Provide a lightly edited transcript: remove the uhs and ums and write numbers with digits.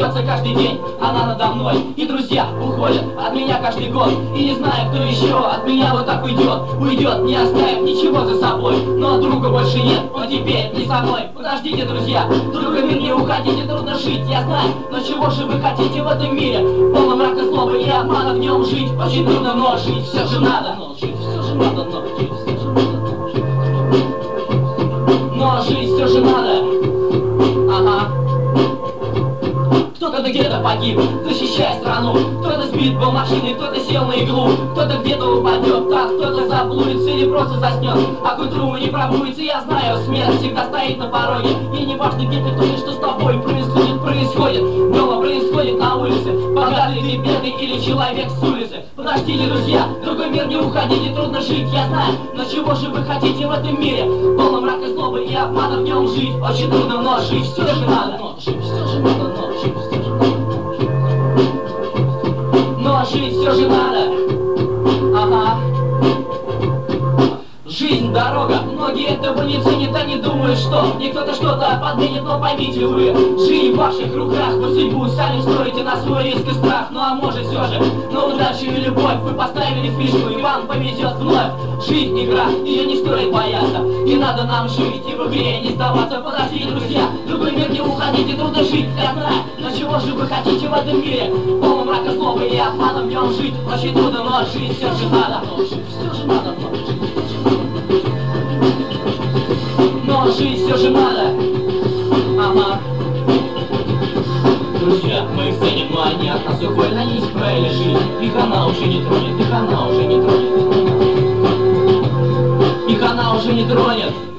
смеется каждый день, она надо мной. И друзья уходят от меня каждый год. И не знаю, кто еще от меня вот так уйдет. Уйдет, не оставив ничего за собой. Но друга больше нет, он теперь не со мной. Подождите, друзья, другами не уходите, трудно жить, я знаю. Но чего же вы хотите в этом мире? Полном мрака, злобы и обмана в нем жить. Очень трудно, но жить все же надо. Но жить все же надо, но жить все же надо. Но жить все же надо. Ага. Кто-то где-то погиб, защищая страну. Кто-то сбит был машиной, кто-то сел на иглу. Кто-то где-то упадет, так кто-то заблудится или просто заснет. А к утру не пробудится, я знаю, смерть всегда стоит на пороге. И не важно, где ты тонешь, что с тобой происходит. Дома происходит на улице. Богатый ты, бедный или человек с улицы. Подождите, друзья, в другой мир не уходите, трудно жить, я знаю. Но чего же вы хотите в этом мире? Полном мрака, злобы и обмана в нем жить. Очень трудно, но жить все же надо. Но жить все же надо, но жить все же надо. Но жить все же надо. Ага. Жизнь, дорога, многие этого не ценят, они думают, что мне кто-то что-то подменит, но поймите вы, жизнь в ваших руках, вы судьбу сами строите на свой риск и страх. Ну а может все же, на удачу и любовь вы поставили фишку, и вам повезет вновь. Жизнь игра, ее не стоит бояться, и надо нам жить, и в игре не сдаваться. Подождите, друзья, в другой мир не уходите, трудно жить, я знаю. Но чего же вы хотите в этом мире? Полном мрака, злобы и обмана в нем жить. Очень трудно, но жить все же надо. Но жить все же надо, но жить. Но жить все же надо. Ага. Друзья, мы их ценим, но они от нас уходят. Они исправили жизнь, их она уже не тронет. Их она уже не тронет. Их она уже не тронет.